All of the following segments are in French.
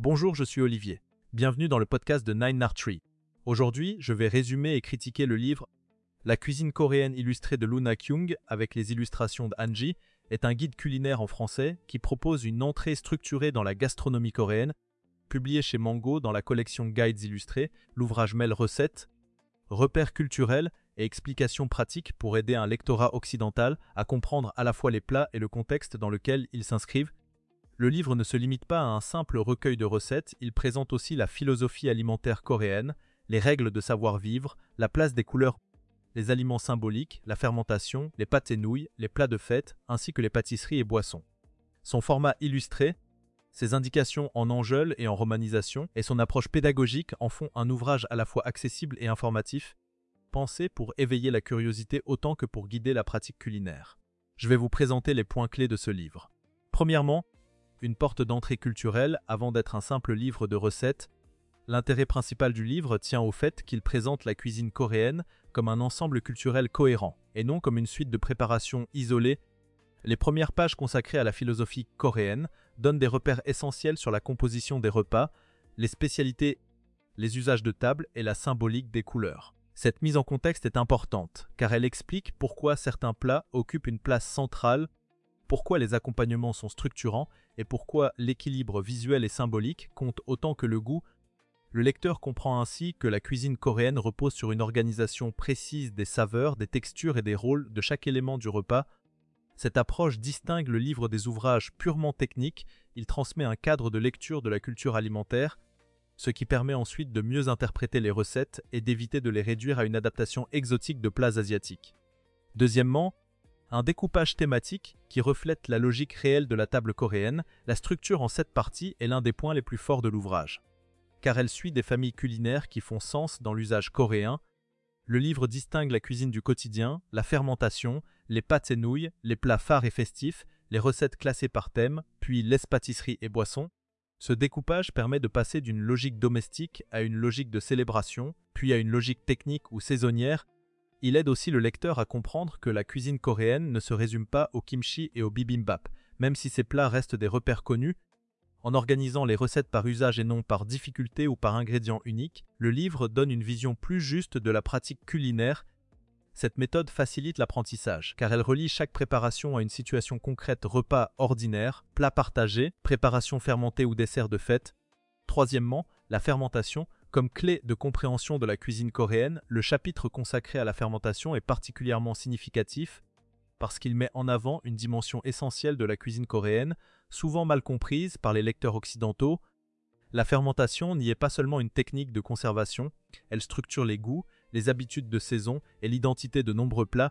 Bonjour, je suis Olivier. Bienvenue dans le podcast de Nine Tree. Aujourd'hui, je vais résumer et critiquer le livre La cuisine coréenne illustrée de Luna Kyung avec les illustrations de Hanji est un guide culinaire en français qui propose une entrée structurée dans la gastronomie coréenne, publié chez Mango dans la collection Guides illustrés. L'ouvrage mêle recettes, repères culturels et explications pratiques pour aider un lectorat occidental à comprendre à la fois les plats et le contexte dans lequel ils s'inscrivent. Le livre ne se limite pas à un simple recueil de recettes, il présente aussi la philosophie alimentaire coréenne, les règles de savoir-vivre, la place des couleurs, les aliments symboliques, la fermentation, les pâtes et nouilles, les plats de fête, ainsi que les pâtisseries et boissons. Son format illustré, ses indications en enjeux et en romanisation, et son approche pédagogique en font un ouvrage à la fois accessible et informatif, pensé pour éveiller la curiosité autant que pour guider la pratique culinaire. Je vais vous présenter les points clés de ce livre. Premièrement, une porte d'entrée culturelle avant d'être un simple livre de recettes. L'intérêt principal du livre tient au fait qu'il présente la cuisine coréenne comme un ensemble culturel cohérent, et non comme une suite de préparations isolées. Les premières pages consacrées à la philosophie coréenne donnent des repères essentiels sur la composition des repas, les spécialités, les usages de table et la symbolique des couleurs. Cette mise en contexte est importante, car elle explique pourquoi certains plats occupent une place centrale, pourquoi les accompagnements sont structurants et pourquoi l'équilibre visuel et symbolique compte autant que le goût. Le lecteur comprend ainsi que la cuisine coréenne repose sur une organisation précise des saveurs, des textures et des rôles de chaque élément du repas. Cette approche distingue le livre des ouvrages purement techniques, il transmet un cadre de lecture de la culture alimentaire, ce qui permet ensuite de mieux interpréter les recettes et d'éviter de les réduire à une adaptation exotique de plats asiatiques. Deuxièmement, un découpage thématique qui reflète la logique réelle de la table coréenne. La structure en 7 parties est l'un des points les plus forts de l'ouvrage. Car elle suit des familles culinaires qui font sens dans l'usage coréen. Le livre distingue la cuisine du quotidien, la fermentation, les pâtes et nouilles, les plats phares et festifs, les recettes classées par thème, puis les pâtisseries et boissons. Ce découpage permet de passer d'une logique domestique à une logique de célébration, puis à une logique technique ou saisonnière. Il aide aussi le lecteur à comprendre que la cuisine coréenne ne se résume pas au kimchi et au bibimbap, même si ces plats restent des repères connus. En organisant les recettes par usage et non par difficulté ou par ingrédient unique, le livre donne une vision plus juste de la pratique culinaire. Cette méthode facilite l'apprentissage, car elle relie chaque préparation à une situation concrète: repas ordinaire, plat partagé, préparation fermentée ou dessert de fête. Troisièmement, la fermentation. Comme clé de compréhension de la cuisine coréenne, le chapitre consacré à la fermentation est particulièrement significatif parce qu'il met en avant une dimension essentielle de la cuisine coréenne, souvent mal comprise par les lecteurs occidentaux. La fermentation n'y est pas seulement une technique de conservation, elle structure les goûts, les habitudes de saison et l'identité de nombreux plats.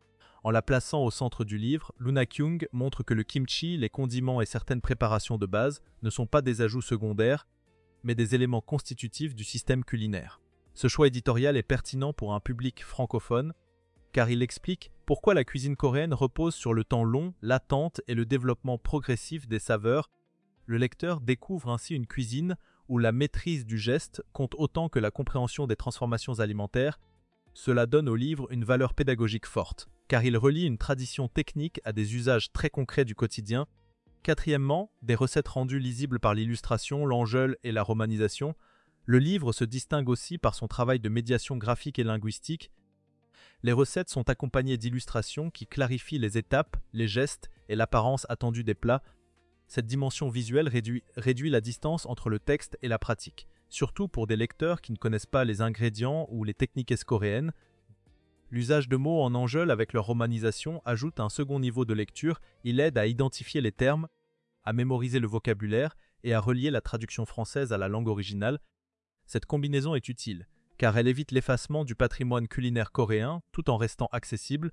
En la plaçant au centre du livre, Luna Kyung montre que le kimchi, les condiments et certaines préparations de base ne sont pas des ajouts secondaires, mais des éléments constitutifs du système culinaire. Ce choix éditorial est pertinent pour un public francophone, car il explique pourquoi la cuisine coréenne repose sur le temps long, l'attente et le développement progressif des saveurs. Le lecteur découvre ainsi une cuisine où la maîtrise du geste compte autant que la compréhension des transformations alimentaires. Cela donne au livre une valeur pédagogique forte, car il relie une tradition technique à des usages très concrets du quotidien. Quatrièmement, des recettes rendues lisibles par l'illustration, l'enjeu et la romanisation. Le livre se distingue aussi par son travail de médiation graphique et linguistique. Les recettes sont accompagnées d'illustrations qui clarifient les étapes, les gestes et l'apparence attendue des plats. Cette dimension visuelle réduit la distance entre le texte et la pratique, surtout pour des lecteurs qui ne connaissent pas les ingrédients ou les techniques coréennes. L'usage de mots en enjeu avec leur romanisation ajoute un second niveau de lecture. Il aide à identifier les termes, à mémoriser le vocabulaire et à relier la traduction française à la langue originale. Cette combinaison est utile, car elle évite l'effacement du patrimoine culinaire coréen tout en restant accessible.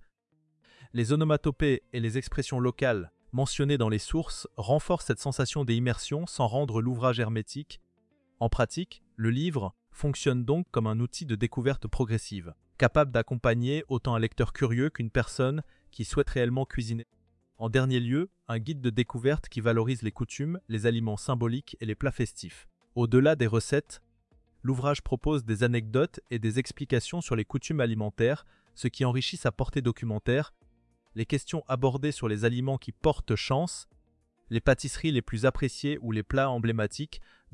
Les onomatopées et les expressions locales mentionnées dans les sources renforcent cette sensation d'immersion sans rendre l'ouvrage hermétique. En pratique, le livre fonctionne donc comme un outil de découverte progressive, capable d'accompagner autant un lecteur curieux qu'une personne qui souhaite réellement cuisiner. En dernier lieu, un guide de découverte qui valorise les coutumes, les aliments symboliques et les plats festifs. Au-delà des recettes, l'ouvrage propose des anecdotes et des explications sur les coutumes alimentaires, ce qui enrichit sa portée documentaire. Les questions abordées sur les aliments qui portent chance, les pâtisseries les plus appréciées ou les plats emblématiques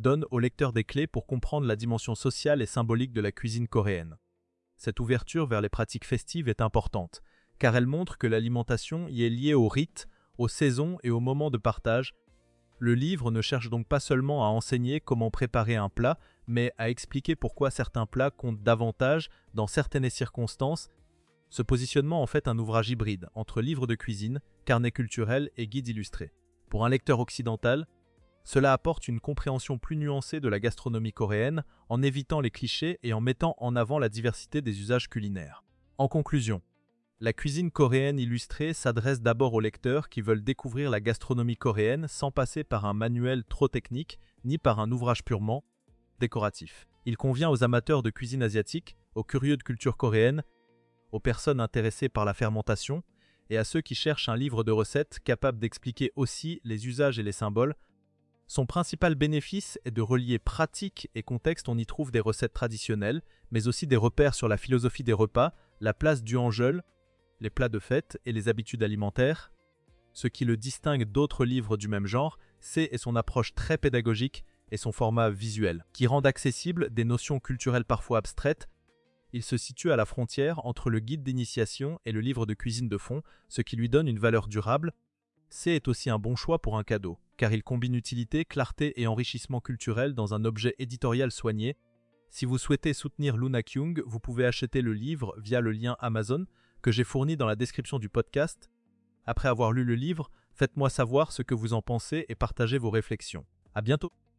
donne au lecteur des clés pour comprendre la dimension sociale et symbolique de la cuisine coréenne. Cette ouverture vers les pratiques festives est importante, car elle montre que l'alimentation y est liée aux rites, aux saisons et aux moments de partage. Le livre ne cherche donc pas seulement à enseigner comment préparer un plat, mais à expliquer pourquoi certains plats comptent davantage dans certaines circonstances. Ce positionnement en fait un ouvrage hybride entre livre de cuisine, carnet culturel et guide illustré. Pour un lecteur occidental, cela apporte une compréhension plus nuancée de la gastronomie coréenne en évitant les clichés et en mettant en avant la diversité des usages culinaires. En conclusion, la cuisine coréenne illustrée s'adresse d'abord aux lecteurs qui veulent découvrir la gastronomie coréenne sans passer par un manuel trop technique ni par un ouvrage purement décoratif. Il convient aux amateurs de cuisine asiatique, aux curieux de culture coréenne, aux personnes intéressées par la fermentation et à ceux qui cherchent un livre de recettes capable d'expliquer aussi les usages et les symboles. Son principal bénéfice est de relier pratique et contexte. On y trouve des recettes traditionnelles, mais aussi des repères sur la philosophie des repas, la place du hanjeul, les plats de fête et les habitudes alimentaires. Ce qui le distingue d'autres livres du même genre, c'est son approche très pédagogique et son format visuel, qui rendent accessibles des notions culturelles parfois abstraites. Il se situe à la frontière entre le guide d'initiation et le livre de cuisine de fond, ce qui lui donne une valeur durable. Est aussi un bon choix pour un cadeau, car il combine utilité, clarté et enrichissement culturel dans un objet éditorial soigné. Si vous souhaitez soutenir Luna Kyung, vous pouvez acheter le livre via le lien Amazon que j'ai fourni dans la description du podcast. Après avoir lu le livre, faites-moi savoir ce que vous en pensez et partagez vos réflexions. À bientôt!